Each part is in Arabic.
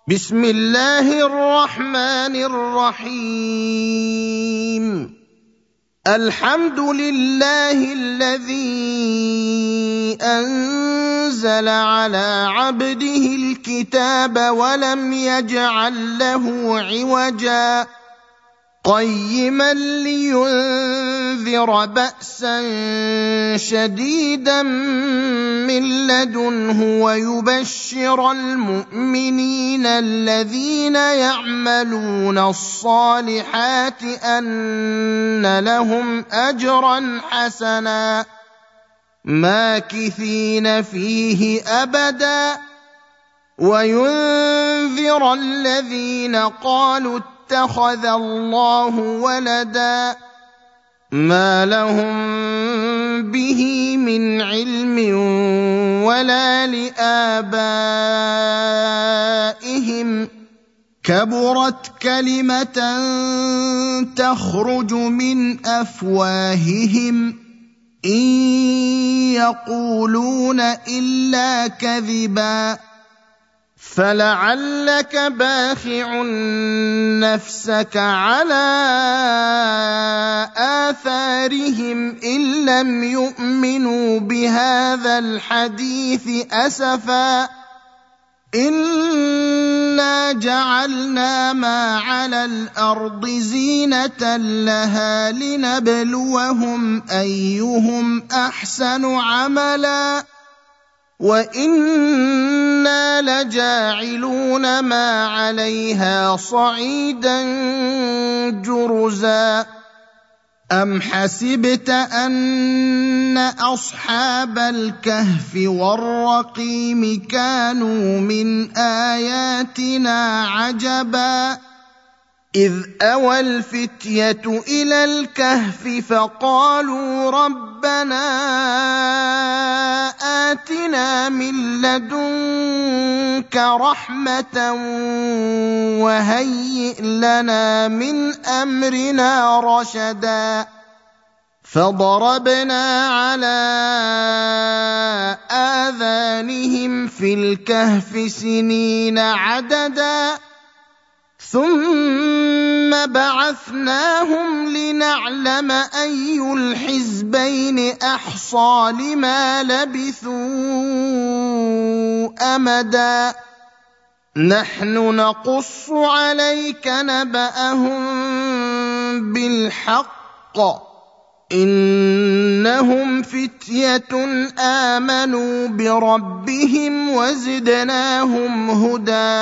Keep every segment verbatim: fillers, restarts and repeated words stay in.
بسم الله الرحمن الرحيم. الحمد لله الذي أنزل على عبده الكتاب ولم يجعل له عوجا قيما لينذر بأسا شديدا من لدنه ويبشر المؤمنين الذين يعملون الصالحات أن لهم أجرا حسنا ماكثين فيه أبدا وينذر الذين قالوا اتخذ الله ولدا ما لهم به من علم ولا لآبائهم كبرت كلمة تخرج من أفواههم إن يقولون إلا كذبا فلعلك باخع نفسك على آثارهم إن لم يؤمنوا بهذا الحديث أسفا إنا جعلنا ما على الأرض زينة لها لنبلوهم أيهم أحسن عملا وإنا لجاعلون ما عليها صعيدا جرزا أم حسبت أن أصحاب الكهف والرقيم كانوا من آياتنا عجبا إذ أوى الفتية إلى الكهف فقالوا ربنا آتنا من لدنك رحمة وهيئ لنا من أمرنا رشدا فضربنا على آذانهم في الكهف سنين عددا ثم بعثناهم لنعلم أي الحزبين أحصى لما لبثوا أمدا نحن نقص عليك نبأهم بالحق إنهم فتية آمنوا بربهم وزدناهم هدى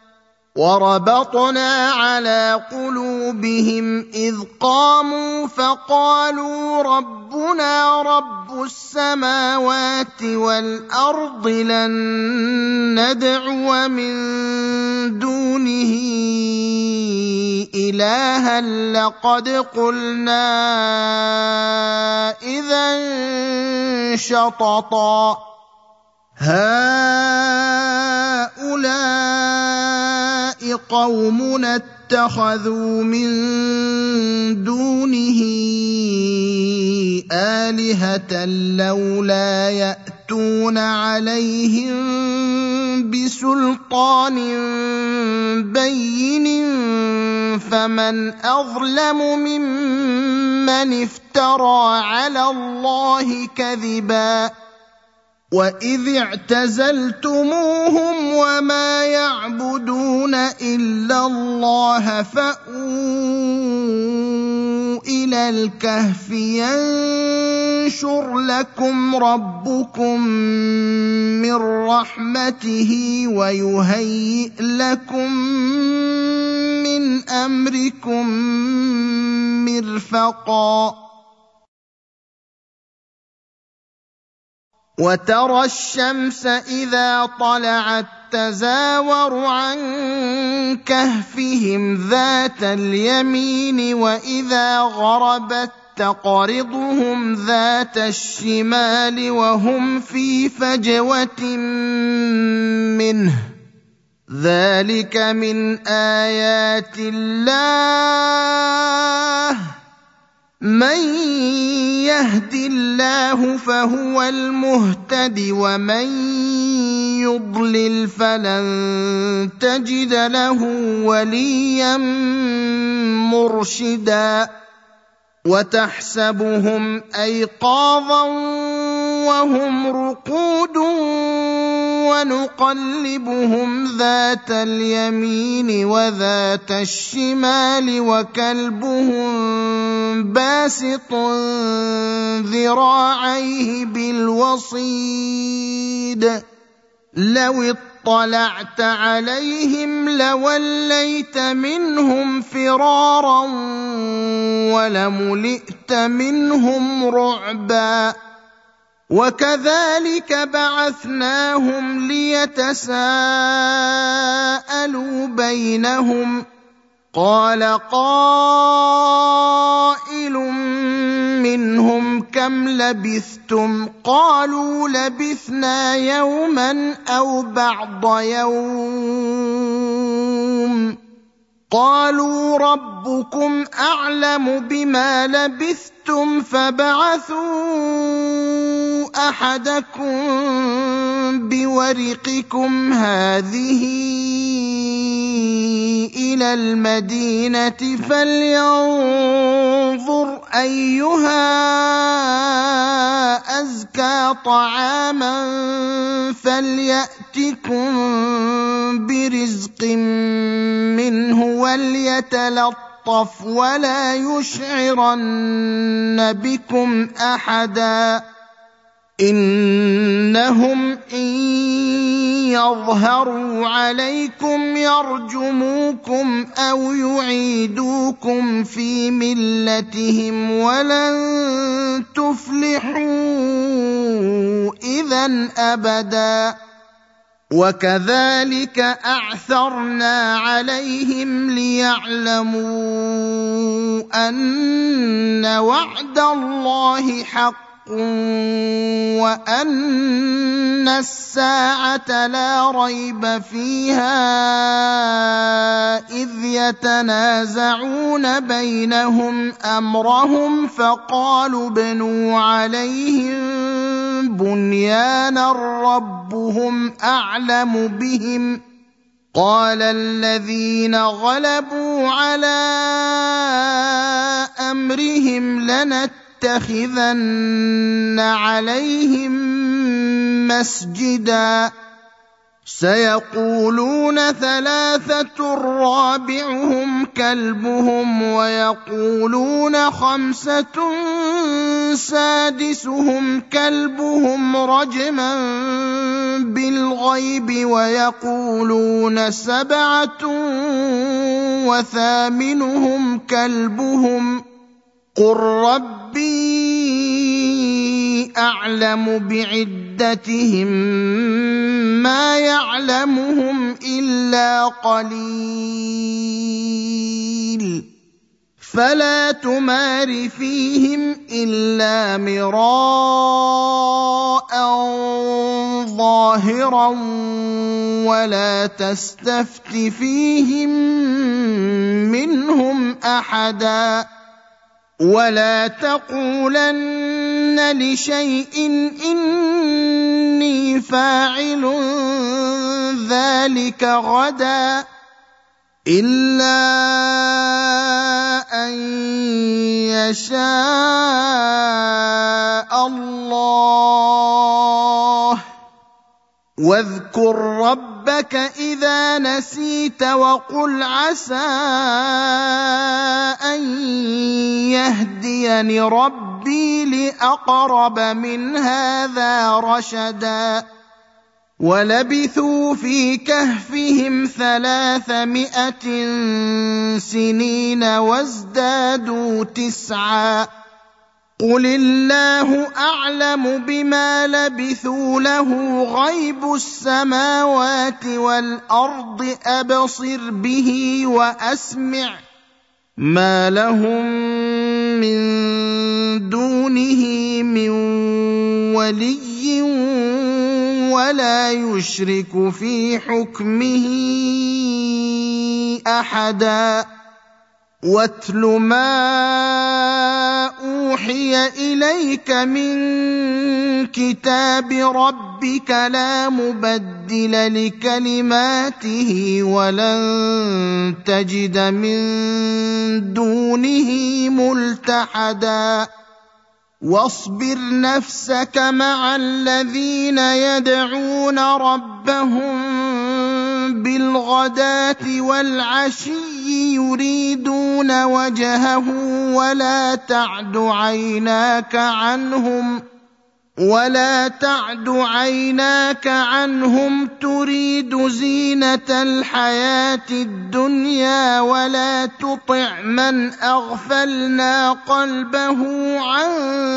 وربطنا على قلوبهم إذ قاموا فقالوا ربنا رب السماوات والأرض لن ندعو من دونه إلها لقد قلنا إذا شططا هؤلاء قومنا اتخذوا من دونه آلهة لولا يأتون عليهم بسلطان بين فمن أظلم ممن افترى على الله كذبا وإذ اعتزلتموهم وما يعبدون إلا الله فأووا إلى الكهف ينشر لكم ربكم من رحمته ويهيئ لكم من أمركم مرفقا وترى الشمس إذا طلعت تزاور عن كهفهم ذات اليمين وإذا غربت تقرضهم ذات الشمال وهم في فجوة منه ذلك من آيات الله من يهد الله فهو المهتد ومن يضلل فلن تجد له وليا مرشدا وتحسبهم ايقاظا وهم رقود ونقلبهم ذات اليمين وذات الشمال وكلبهم باسط ذراعيه بالوصيد لو اطلعت عليهم لوليت منهم فرارا ولملئت منهم رعبا وكذلك بعثناهم ليتساءلوا بينهم قال قائل منهم كم لبثتم قالوا لبثنا يوما أو بعض يوم قالوا ربكم أعلم بما لبثتم فابعثوا أحدكم بورقكم هذه إلى المدينة فلينظر أيها أزكى طعاما فليأتكم برزق منه وليتلطف ولا يشعرن بكم أحدا إنهم إن يظهروا عليكم يرجموكم أو يعيدوكم في ملتهم ولن تفلحوا إذن أبدا وكذلك أعثرنا عليهم ليعلموا أن وعد الله حق وأن الساعة لا ريب فيها إذ يتنازعون بينهم أمرهم فقالوا ابنوا عليهم بنيانا ربهم أعلم بهم قال الذين غلبوا على أمرهم لنتخذن عليهم مسجدا سيقولون ثلاثة رابعهم كلبهم ويقولون خمسة سادسهم كلبهم رجما بالغيب ويقولون سبعة وثامنهم كلبهم قل ربي أعلم بعدتهم ما يعلمهم إلا قليل فلا تمار فيهم إلا مراء ظاهرا ولا تستفت فيهم منهم أحدا ولا تقولن لشيء إني فاعل ذلك غدا إلا أن يشاء الله واذكر ربك إذا نسيت وقل عسى أن يهديني ربي لأقرب من هذا رشدا ولبثوا في كهفهم ثلاثمائة سنين وازدادوا تسعا قل الله أعلم بما لبثوا له غيب السماوات والأرض أبصر به وأسمع ما لهم من دونه من ولي ولا يشرك في حكمه أحدا واتل ما أوحي إليك من كتاب ربك لا مبدل لكلماته ولن تجد من دونه ملتحدا واصبر نفسك مع الذين يدعون ربهم بالغداة والعشي يريدون وجهه ولا تعد عيناك عنهم ولا تعد عيناك عنهم تريد زينة الحياة الدنيا ولا تطع من أغفلنا قلبه عن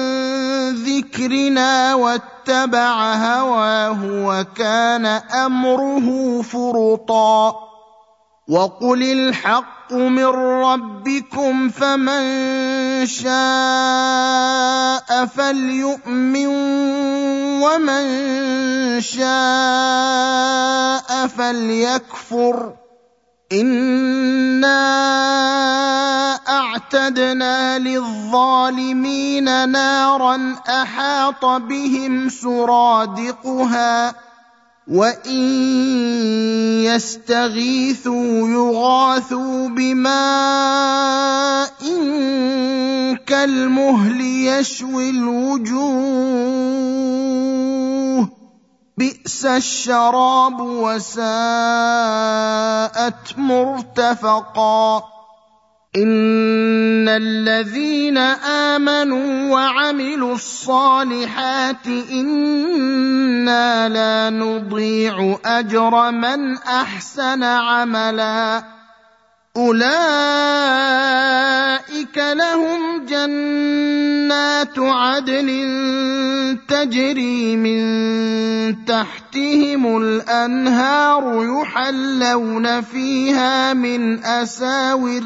ذكرنا واتبع هواه وكان أمره فرطا وقل الحق من ربكم فمن شاء فليؤمن ومن شاء فليكفر إنا أعتدنا للظالمين نارا أحاط بهم سرادقها وإن يستغيثوا يغاثوا بماء كالمهل يشوي الوجوه بئس الشراب وساءت مرتفقا إن الذين آمنوا وعملوا الصالحات إنا لا نضيع أجر من أحسن عملا أولئك لهم جنات عدن تجري من تحتهم الأنهار يحلون فيها من أساور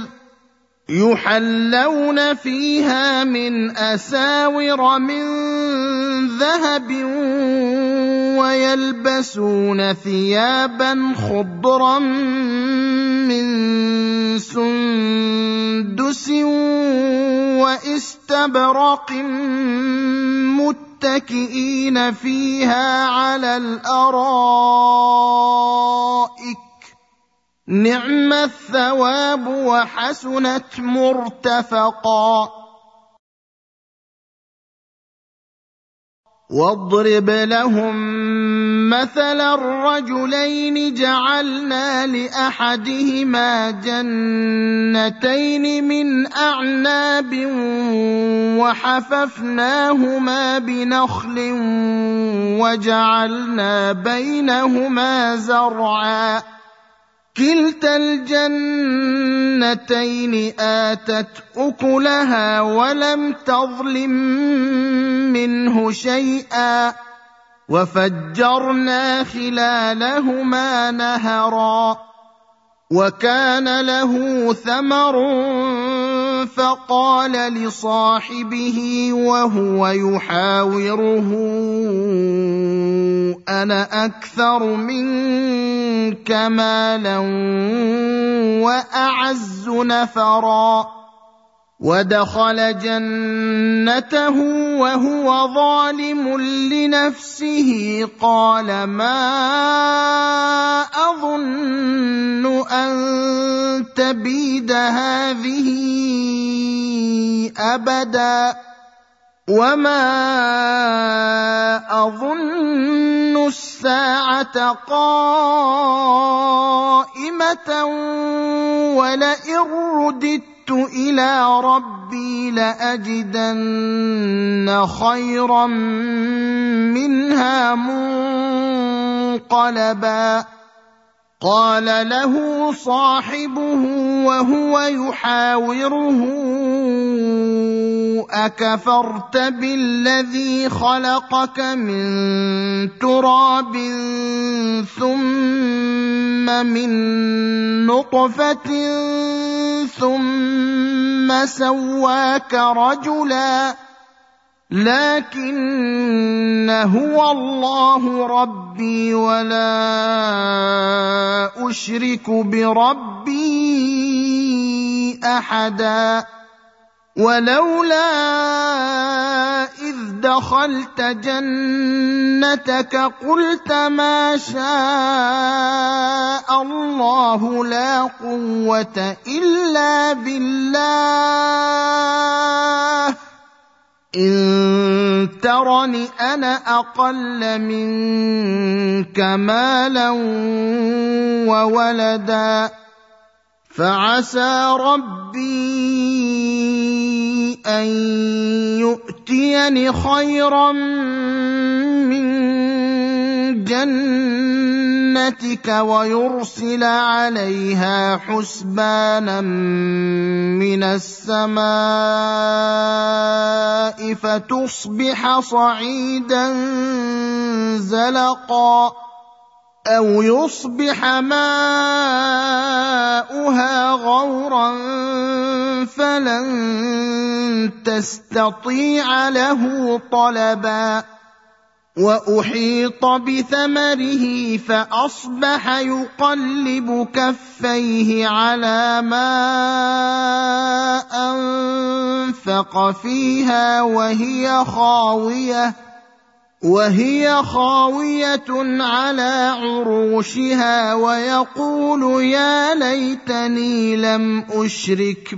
يحلون فيها من أساور من ذهب ويلبسون ثيابا خضرا من سندس واستبرق متكئين فيها على الأرائك نعم الثواب وحسنت مرتفقا واضرب لهم مثلا الرجلين جعلنا لأحدهما جنتين من أعناب وحففناهما بنخل وجعلنا بينهما زرعا كلتا الجنتين آتت أكلها ولم تظلم منه شيئا وفجرنا خلالهما نهرا وكان له ثمر فقال لصاحبه وهو يحاوره أنا أكثر منك مالا وأعز نفرا ودخل جنته وهو ظالم لنفسه قال ما أظن أن تبيد هذه أبدا وما أظن الساعة قائمة ولئن رددت إلى ربي لأجدن خيرا منها منقلبا قال له صاحبه وهو يحاوره أكفرت بالذي خلقك من تراب ثم من نطفة ثم سواك رجلا لكن هو الله ربي ولا أشرك بربي أحدا ولولا إذ دخلت جنتك قلت ما شاء الله لا قوة إلا بالله إن ترني أنا أقل منك مالا وولدا فعسى ربي أن يؤتيني خيرا من جنتك ويرسل عليها حسبانا من السماء فتصبح صعيدا زلقا أو يصبح ماؤها غورا فلن تستطيع له طلبا وأحيط بثمره فأصبح يقلب كفيه على ما أنفق فيها وهي خاوية وهي خاوية على عروشها ويقول يا ليتني لم أشرك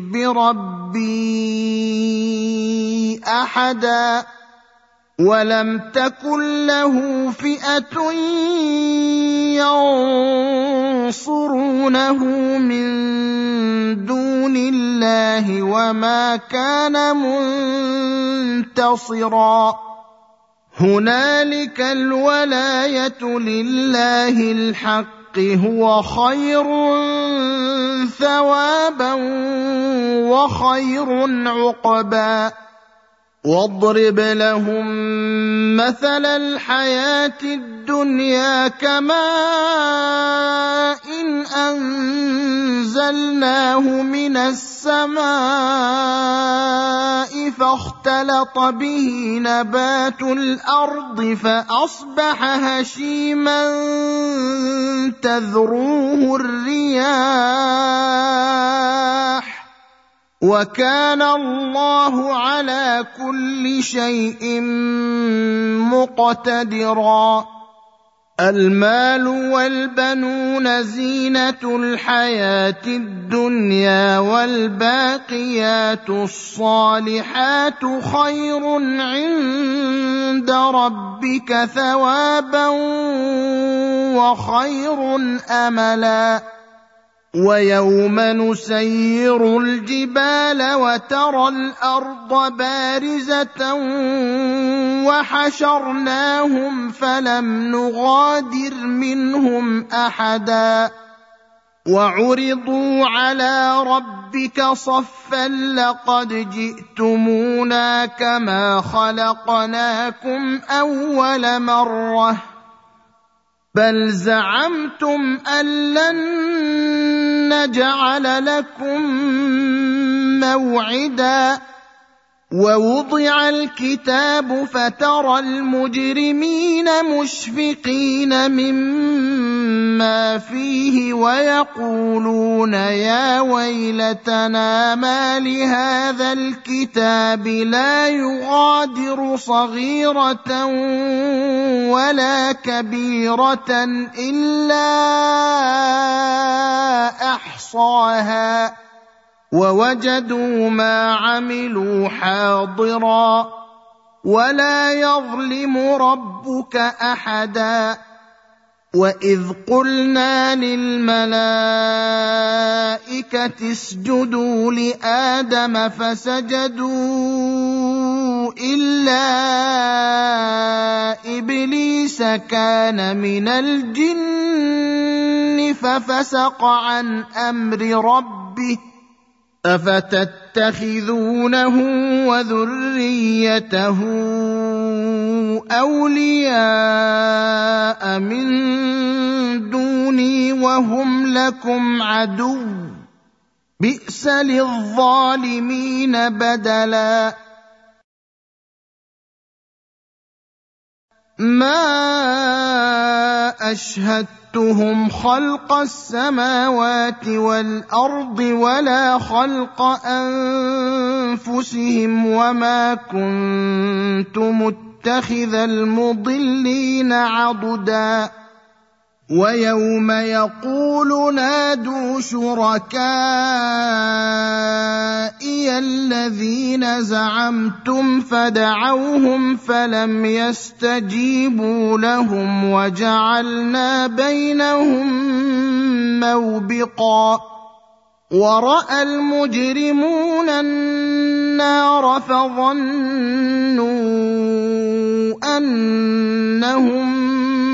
بربي أحدا ولم تكن له فئة ينصرونه من دون الله وما كان منتصرا هنالك الولاية لله الحق هو خير ثوابا وخير عقبا واضرب لهم مثل الحياة الدنيا كماء إن أنزلناه من السماء فاختلط به نبات الأرض فأصبح هشيما تذروه الرياح وكان الله على كل شيء مقتدرا المال والبنون زينة الحياة الدنيا والباقيات الصالحات خير عند ربك ثوابا وخير أملا ويوم نسير الجبال وترى الأرض بارزة وحشرناهم فلم نغادر منهم أحدا وعرضوا على ربك صفا لقد جئتمونا كما خلقناكم أول مرة بل زعمتم أن لن نجعل لكم موعدا ووضع الكتاب فترى المجرمين مشفقين مما فيه ويقولون يا ويلتنا ما لهذا الكتاب لا يغادر صغيرة ولا كبيرة إلا أحصاها ووجدوا ما عملوا حاضرا ولا يظلم ربك أحدا وإذ قلنا للملائكة اسجدوا لآدم فسجدوا إلا إبليس كان من الجن ففسق عن أمر ربه أفتتخذونه وذريته أولياء من دوني وهم لكم عدو بئس للظالمين بدلا ما أشهدت أشهدتهم خلق السماوات والأرض ولا خلق أنفسهم وما كنت متخذ المضلين عضدا ويوم يقول نادوا شركائي الذين زعمتم فدعوهم فلم يستجيبوا لهم وجعلنا بينهم موبقا ورأى المجرمون النار فظنوا أنهم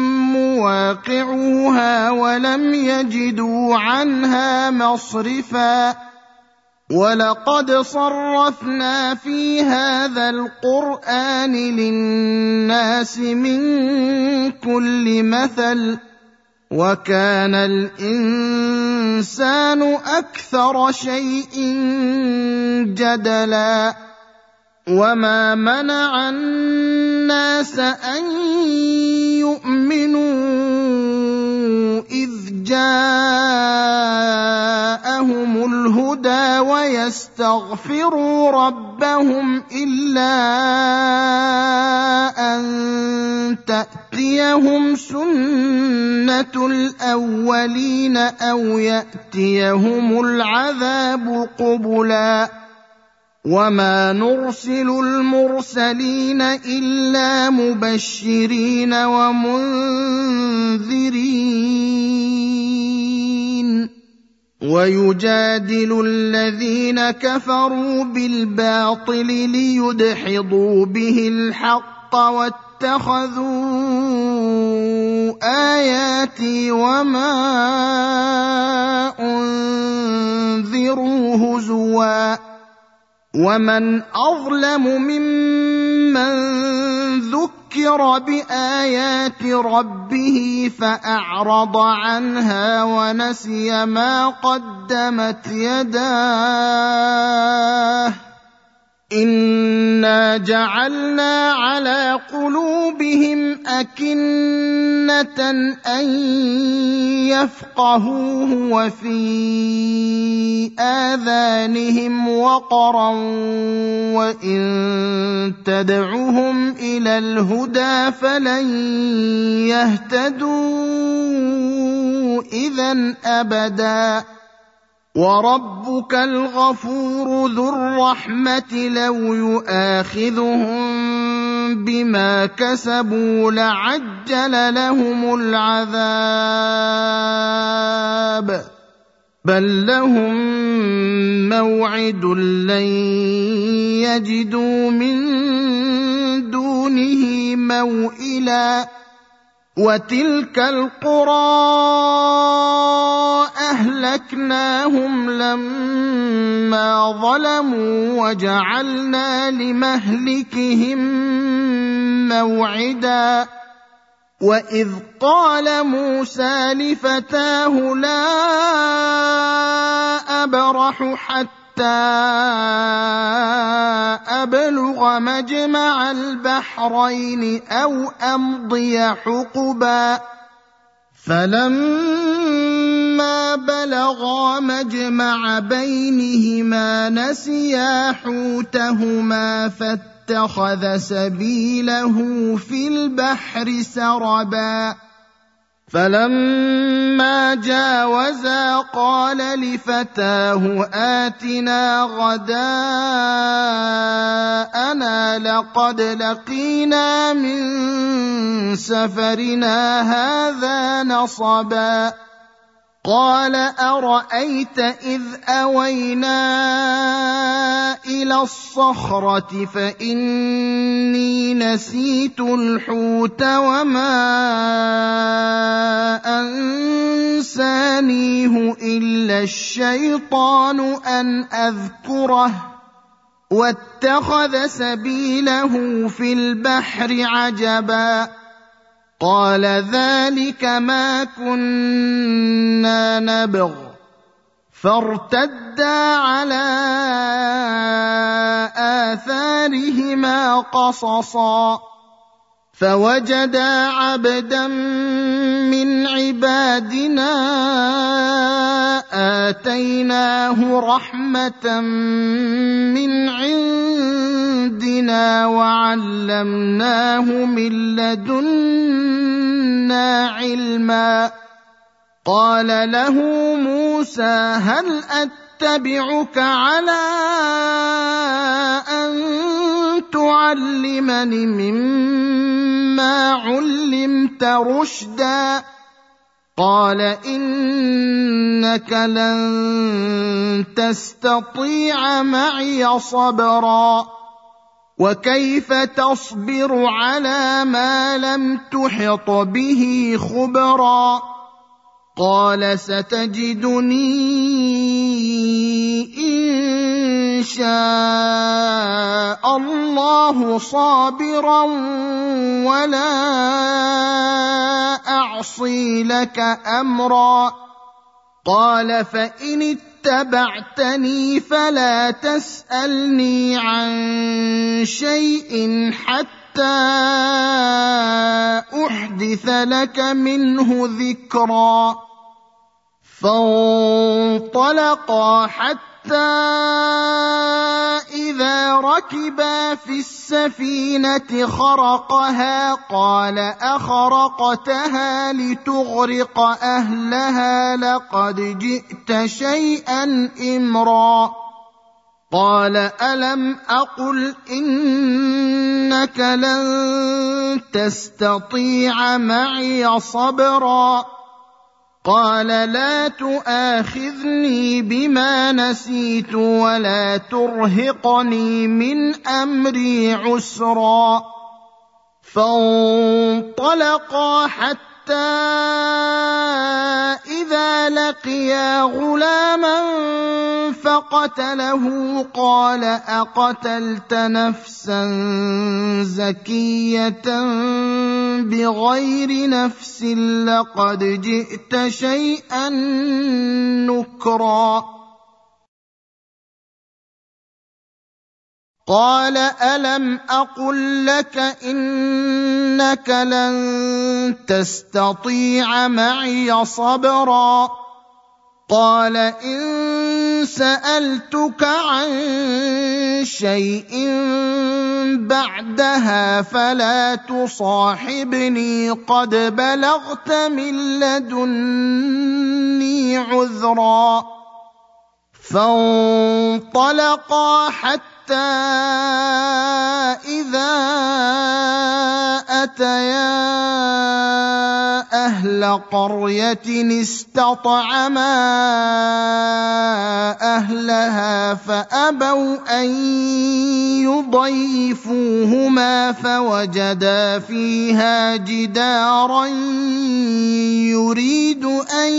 مواقعوها ولم يجدوا عنها مصرفا ولقد صرفنا في هذا القرآن للناس من كل مثل وكان الإنسان أكثر شيء جدلا وما منع الناس أن يؤمنوا إذ جاءهم الهدى ويستغفروا ربهم إلا أن تأتيهم سنة الأولين أو يأتيهم العذاب قبلا وما نرسل المرسلين إلا مبشرين ومنذرين ويجادل الذين كفروا بالباطل ليدحضوا به الحق واتخذوا آياتي وما أنذروا هزوا ومن أظلم ممن ذكر بآيات ربه فأعرض عنها ونسي ما قدمت يداه إنا جعلنا على قلوبهم أكنة أن يفقهوه وفي آذانهم وقرا وإن تدعهم إلى الهدى فلن يهتدوا إذا أبدا وربك الغفور ذو الرحمة لو يؤاخذهم بما كسبوا لعجل لهم العذاب بل لهم موعد لن يجدوا من دونه موئلا وتلك القرى أهلكناهم لما ظلموا وجعلنا لمهلكهم موعدا وإذ قال موسى لفتاه لا أبرح حتى أبلغ مجمع البحرين أو أمضي حقبا فلما بلغا مجمع بينهما نسيا حوتهما فاتخذ سبيله في البحر سربا فلما جاوزا قال لفتاه آتنا غداءنا لقد لقينا من سفرنا هذا نصبا قال أرأيت إذ أوينا إلى الصخرة فإني نسيت الحوت وما أنسانيه إلا الشيطان أن أذكره واتخذ سبيله في البحر عجبا قال ذلك ما كنا نبغ فارتدا على آثارهما قصصا فوجدا عبدا من عبادنا آتيناه رحمة من عندنا وعلمناه من لدنا علما. قال له موسى هل أتبعك على أن تعلمني مما علمت رشدا؟ قال إنك لن تستطيع معي صبرا وكيف تصبر على ما لم تحط به خبرا؟ قال ستجدني إن شاء الله صابرا ولا أعصي لك أمرا. قال فإن اتبعتني فلا تسألني عن شيء حتى أحدث لك منه ذكرا. فانطلقا حتى إذا ركبا في السفينة خرقها قال أخرقتها لتغرق أهلها لقد جئت شيئا إمرا. قال ألم أقل إنك لن تستطيع معي صبرا؟ قال لا تؤاخذني بما نسيت ولا ترهقني من أمري عسرا. فانطلقا حتى إذا لقيا غلاما فقتله قال أقتلت نفسا زكية بغير نفس لقد جئت شيئا نكرا. قال ألم أقل لك إنك لن تستطيع معي صبرا؟ قال إن سألتك عن شيء بعدها فلا تصاحبني قد بلغت من لدني عذرا. فانطلقا حتى إذا أتيا أهل قرية استطعما أهلها فأبوا أن يضيفوهما فوجدا فيها جدارا يريد أن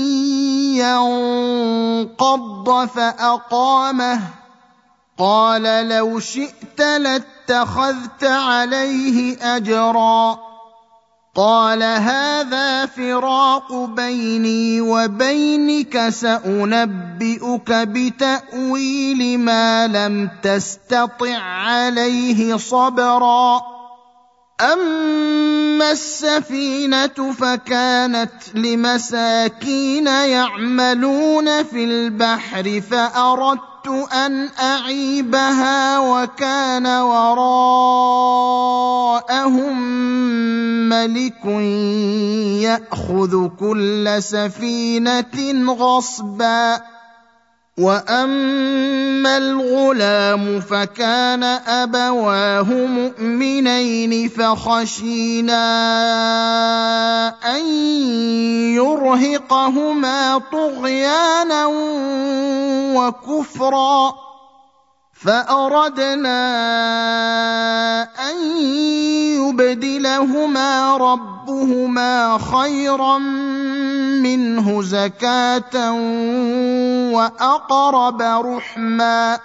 ينقض فأقامه. قال لو شئت لاتخذت عليه أجرا. قال هذا فراق بيني وبينك سأنبئك بتأويل ما لم تستطع عليه صبرا. أما السفينة فكانت لمساكين يعملون في البحر فأردت أن أعيبها وكان وراءهم ملك يأخذ كل سفينة غصبا. وأما الغلام فكان أبواه مؤمنين فخشينا أن يرهقهما طغيانا وكفرا فأردنا أن يبدلهما ربهما خيرا منه زكاة وأقرب رحما.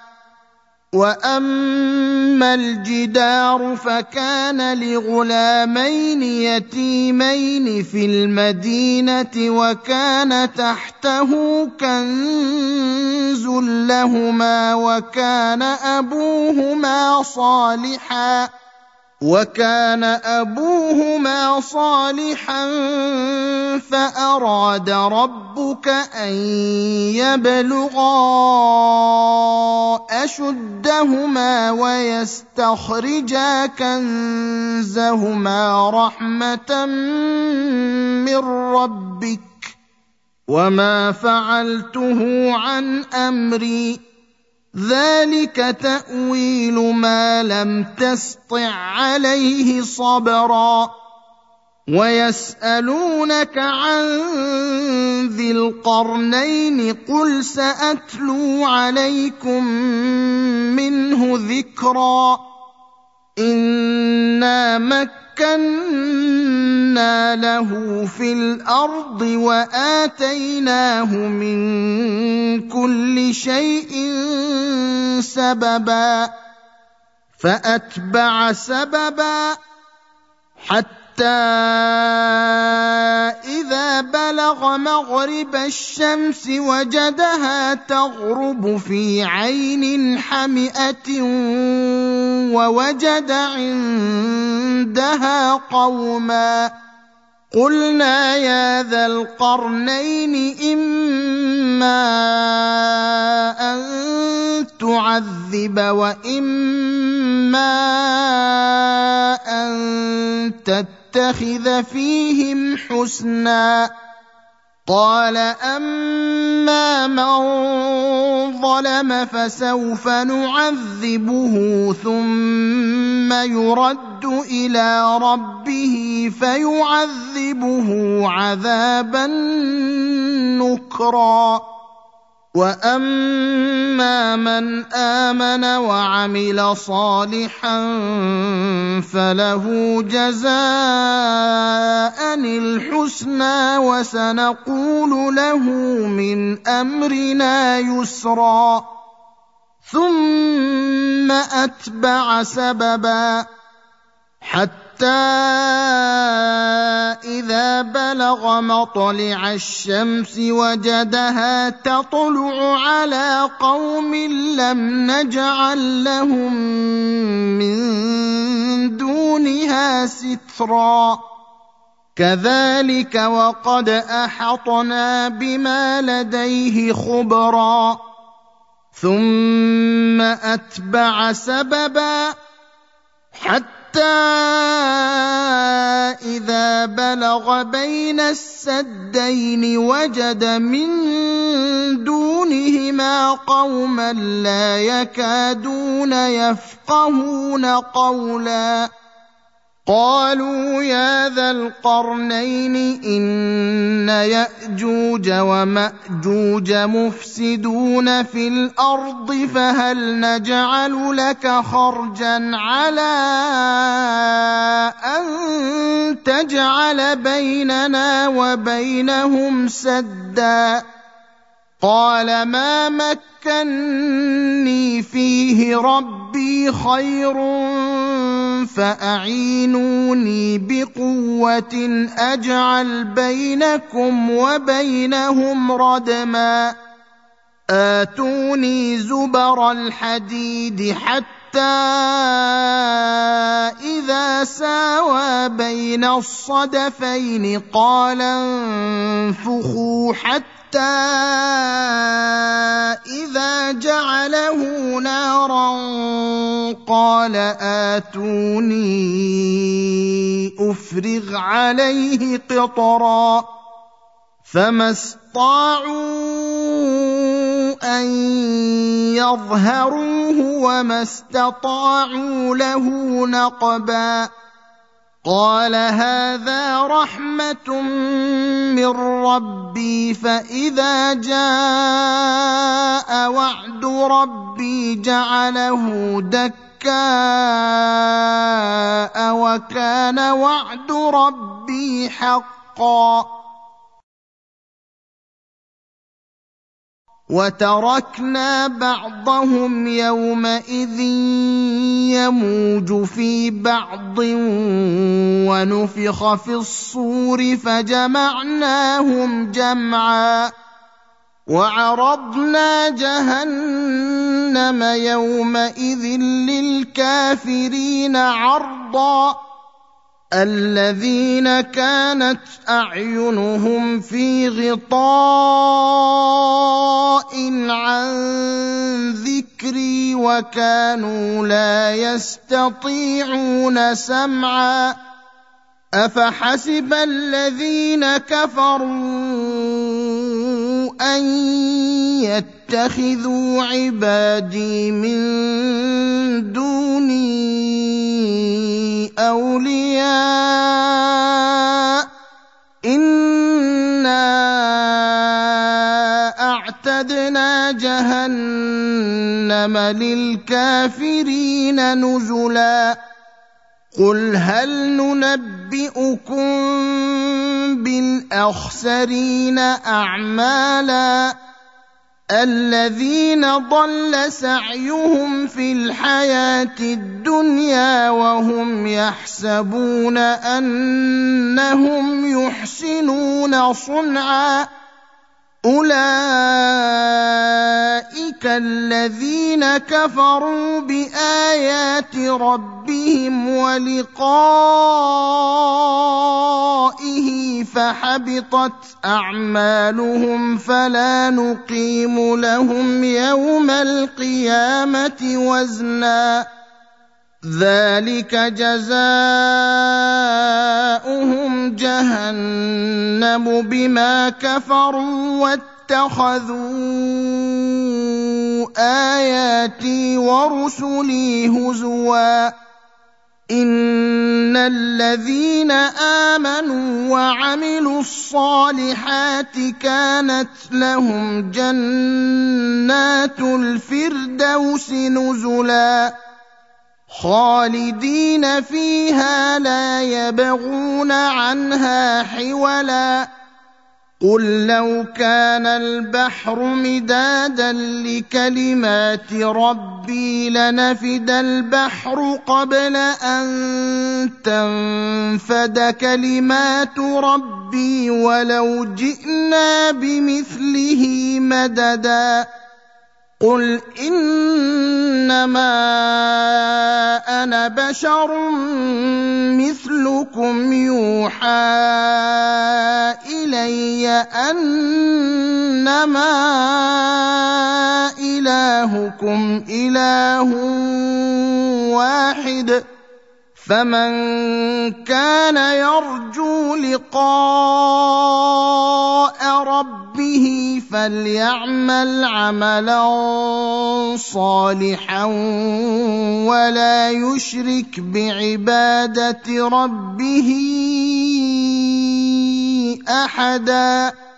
وأما الجدار فكان لغلامين يتيمين في المدينة وكان تحته كنز لهما وكان أبوهما صالحا وكان أبوهما صالحا فأراد ربك أن يبلغا أشدهما ويستخرجا كنزهما رحمة من ربك وما فعلته عن أمري ذلك تأويل ما لم تسطع عليه صبرا ويسألونك عن ذي القرنين قل سأتلو عليكم منه ذكرا إنا مكنا له في الأرض وآتيناه من كل شيء سببا فأتبع سببا حتى إذا بلغ مغرب الشمس وجدها تغرب في عين حمئة ووجد عندها قوما قلنا يا ذا القرنين إما أن تعذب وإما أن تتخذ فيهم حسنا قال أما من ظلم فسوف نعذبه ثم يرد إلى ربه فيعذبه عذابا نكرا وأما من آمن وعمل صالحا فله جزاء الحسنى وسنقول له من أمرنا يسرا ثم أتبع سببا حتى إذا بلغ مطلع الشمس وجدها تطلع على قوم لم نجعل لهم من دونها سترا كذلك وقد أحطنا بما لديه خبرا ثم أتبع سببا حتى حتى إذا بلغ بين السدين وجد من دونهما قوما لا يكادون يفقهون قولا قالوا يا ذا القرنين إن يأجوج ومأجوج مفسدون في الأرض فهل نجعل لك خرجا على أن تجعل بيننا وبينهم سدا قال ما مكني فيه ربي خير فأعينوني بقوة أجعل بينكم وبينهم ردما آتوني زبر الحديد حتى إذا ساوى بين الصدفين قال انفخوا حتى حتى إذا جعله نارا قال آتوني أفرغ عليه قطرا فما استطاعوا أن يظهروه وما استطاعوا له نقبا قال هذا رحمة من ربي فإذا جاء وعد ربي جعله دكاء وكان وعد ربي حقا وتركنا بعضهم يومئذ يموج في بعض ونفخ في الصور فجمعناهم جمعا وعرضنا جهنم يومئذ للكافرين عرضا الذين كانت أعينهم في غطاء عن ذكري وكانوا لا يستطيعون سمعا أفحسب الذين كفروا أن يتخذوا عبادي من دوني أولياء إنا أعتدنا جهنم للكافرين نزلا قل هل ننبئكم بالأخسرين أعمالا الذين ضل سعيهم في الحياة الدنيا وهم يحسبون أنهم يحسنون صنعا أولئك الذين كفروا بآيات ربهم ولقائه فحبطت أعمالهم فلا نقيم لهم يوم القيامة وزنا ذلك جزاؤهم جهنم بما كفروا واتخذوا آياتي ورسلي هزوا إن الذين آمنوا وعملوا الصالحات كانت لهم جنات الفردوس نزلا خالدين فيها لا يبغون عنها حولا قل لو كان البحر مدادا لكلمات ربي لنفد البحر قبل أن تنفد كلمات ربي ولو جئنا بمثله مددا قل إنما أنا بشر مثلكم يوحى إلي أنما إلهكم إله واحد فمن كان يرجو لقاء ربه فليعمل عملا صالحا ولا يشرك بعبادة ربه أحدا.